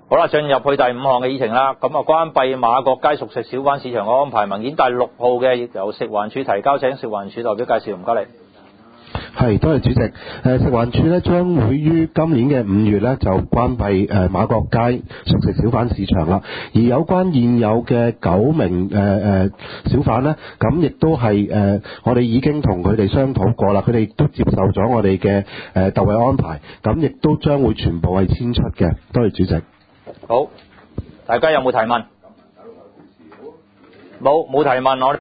好啦，進入去第5項嘅議程啦。咁啊，關閉馬國街熟食小販市場嘅安排文件第6號嘅，由食環署提交，請食環署代表介紹，唔該你。 係，多謝主席。食環署咧將會於今年嘅5月咧就關閉馬國街熟食小販市場啦。而有關現有嘅9名小販咧，咁亦都係我哋已經同佢哋商討過啦，佢哋亦都接受咗我哋嘅特惠安排，咁亦都將會全部係遷出嘅。多謝主席。 好，大家有冇提問？冇提問，我